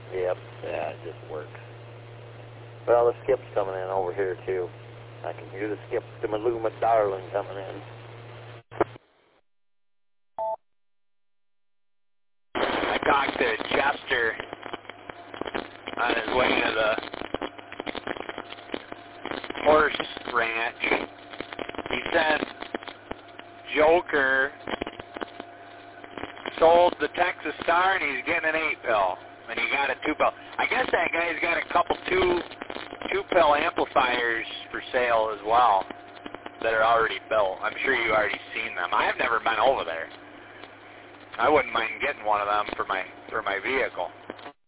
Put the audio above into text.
Yep, yeah, it just works. Well, the skip's coming in over here, too. I can hear the skip to Maluma Darling coming in. I talked to Chester on his way to the horse ranch. He said Joker sold the Texas Star and he's getting an 8-pill. And he got a 2-pill. I guess that guy's got a couple 2-pill amplifiers for sale as well that are already built. I'm sure you've already seen them. I've never been over there. I wouldn't mind getting one of them for my vehicle.